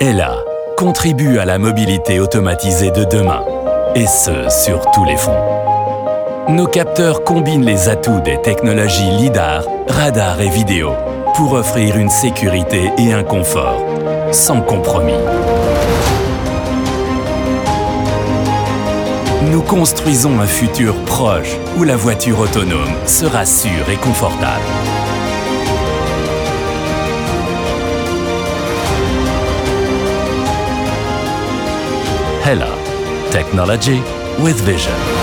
Hella contribue à la mobilité automatisée de demain, et ce, sur tous les fronts. Nos capteurs combinent les atouts des technologies lidar, radar et vidéo pour offrir une sécurité et un confort sans compromis. Nous construisons un futur proche où la voiture autonome sera sûre et confortable. Hella, technology with vision.